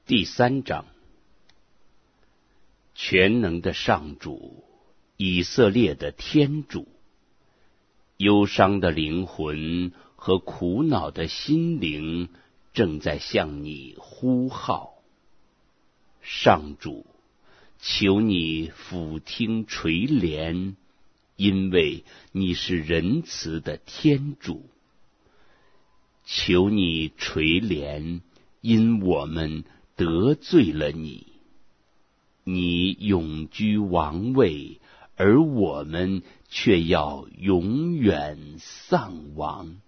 第3章，全能的上主，以色列的天主，忧伤的灵魂和苦恼的心灵正在向你呼号。上主，求你俯听垂怜，因为你是仁慈的天主。求你垂怜，因我们得罪了你。你永居王位，而我们却要永远丧亡。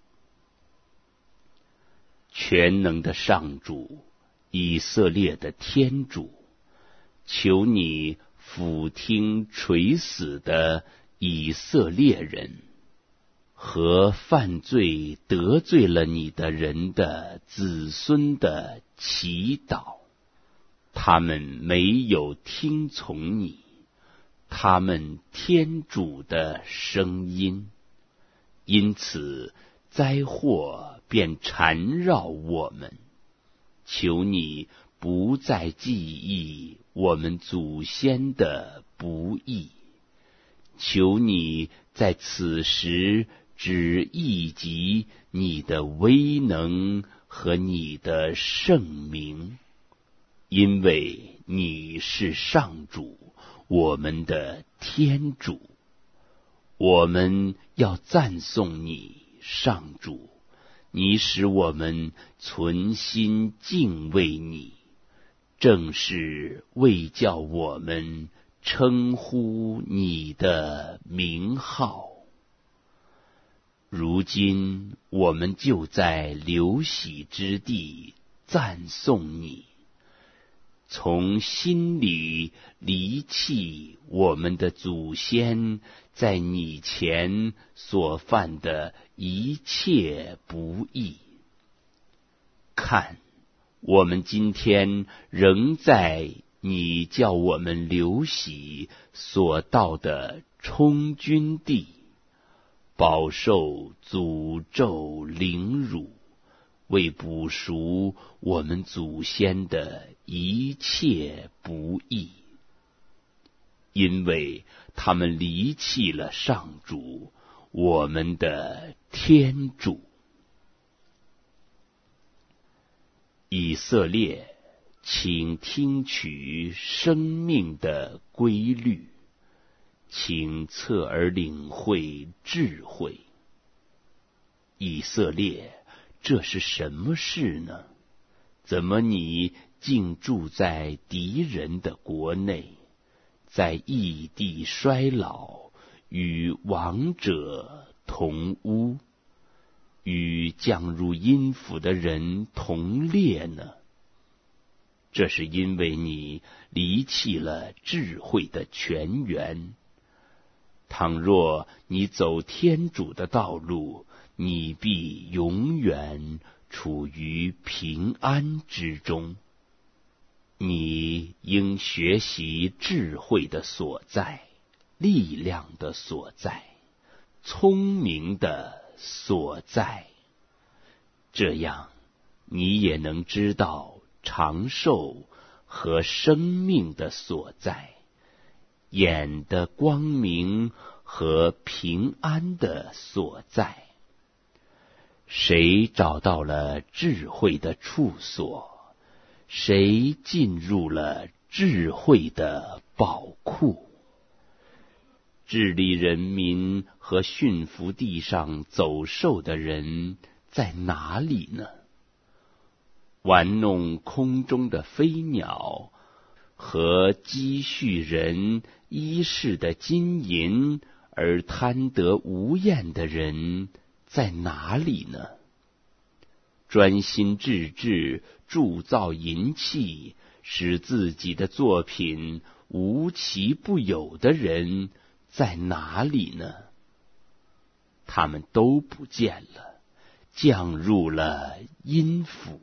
全能的上主，以色列的天主，求你俯听垂死的以色列人和犯罪得罪了你的人的子孙的祈祷。他们没有听从你，他们天主的声音，因此灾祸便缠绕我们。求你不再记忆我们祖先的不义，求你在此时只忆及你的威能和你的圣名，因为你是上主，我们的天主。我们要赞颂你，上主，你使我们存心敬畏你，正是为叫我们称呼你的名号。如今我们就在流徙之地赞颂你，从心里离弃我们的祖先在你前所犯的一切不义。看，我们今天仍在你叫我们流徙所到的充军地，饱受诅咒凌辱，为补赎我们祖先的一切不义，因为他们离弃了上主，我们的天主。以色列，请听取生命的规律，请侧耳领会智慧。以色列，这是什么事呢？怎么你竟住在敌人的国内，在异地衰老，与亡者同屋，与降入阴府的人同列呢？这是因为你离弃了智慧的泉源。倘若你走天主的道路，你必永远处于平安之中。你应学习智慧的所在，力量的所在，聪明的所在，这样你也能知道长寿和生命的所在，眼的光明和平安的所在。谁找到了智慧的处所？谁进入了智慧的宝库？治理人民和驯服地上走兽的人在哪里呢？玩弄空中的飞鸟和积蓄人衣饰的金银而贪得无厌的人在哪里呢？专心致志铸造银器，使自己的作品无奇不有的人在哪里呢？他们都不见了，降入了阴府，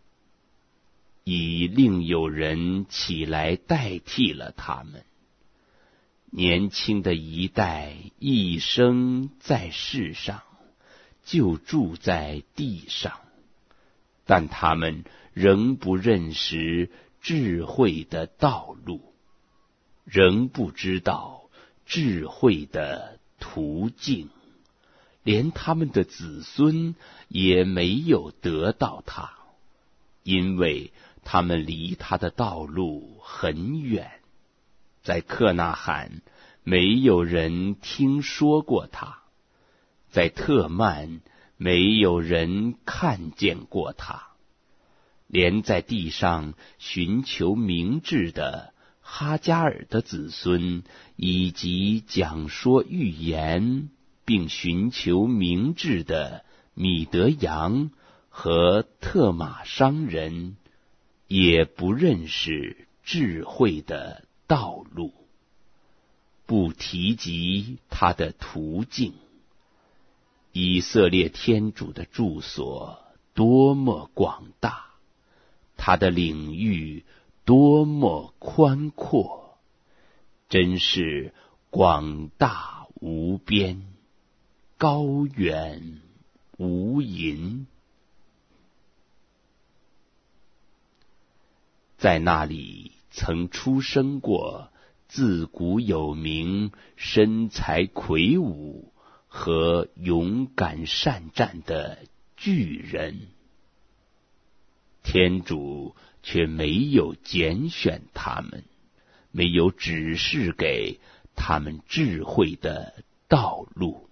已另有人起来代替了他们。年轻的一代一生在世上，就住在地上， 但他们仍不认识智慧的道路，仍不知道智慧的途径，连他们的子孙也没有得到它，因为他们离他的道路很远。在克纳罕没有人听说过他，在特曼没有人看见过他，连在地上寻求明智的哈加尔的子孙，以及讲说预言并寻求明智的米德扬和特马商人，也不认识智慧的道路，不提及他的途径。以色列天主的住所多么广大，他的领域多么宽阔，真是广大无边，高远无垠。在那里曾出生过自古有名、身材魁梧和勇敢善战的巨人，天主却没有拣选他们，没有指示给他们智慧的道路。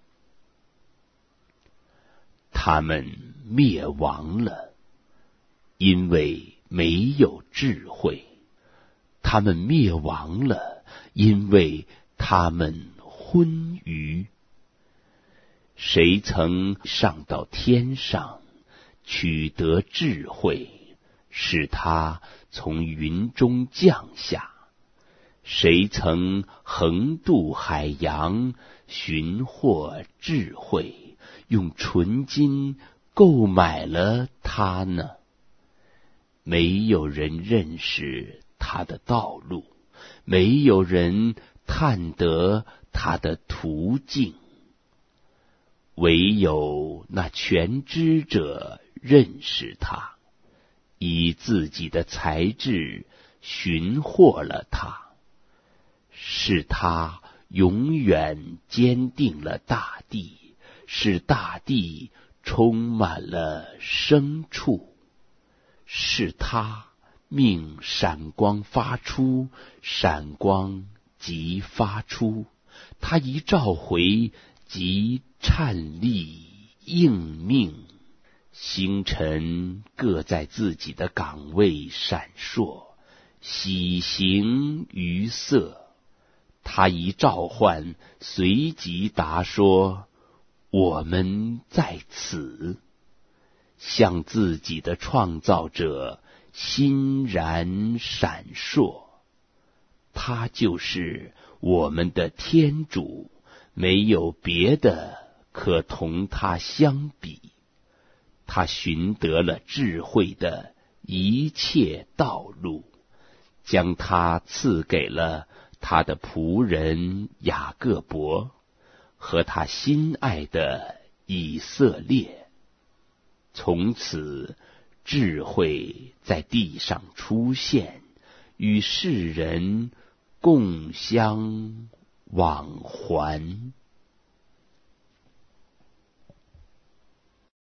他们灭亡了，因为没有智慧；他们灭亡了，因为他们昏愚。谁曾上到天上，取得智慧，使他从云中降下？谁曾横渡海洋，寻获智慧，用纯金购买了它呢？没有人认识他的道路，没有人探得他的途径，唯有那全知者认识他，以自己的才智寻获了他。是他永远坚定了大地，使大地充满了牲畜。是他命闪光发出，闪光即发出，他一召回即颤栗应命。星辰各在自己的岗位闪烁，喜形于色。他一召唤，随即答说：我们在此。向自己的创造者欣然闪烁。他就是我们的天主，没有别的可同他相比。他寻得了智慧的一切道路，将它赐给了他的仆人雅各伯和他心爱的以色列。从此，智慧在地上出现，与世人共相往还。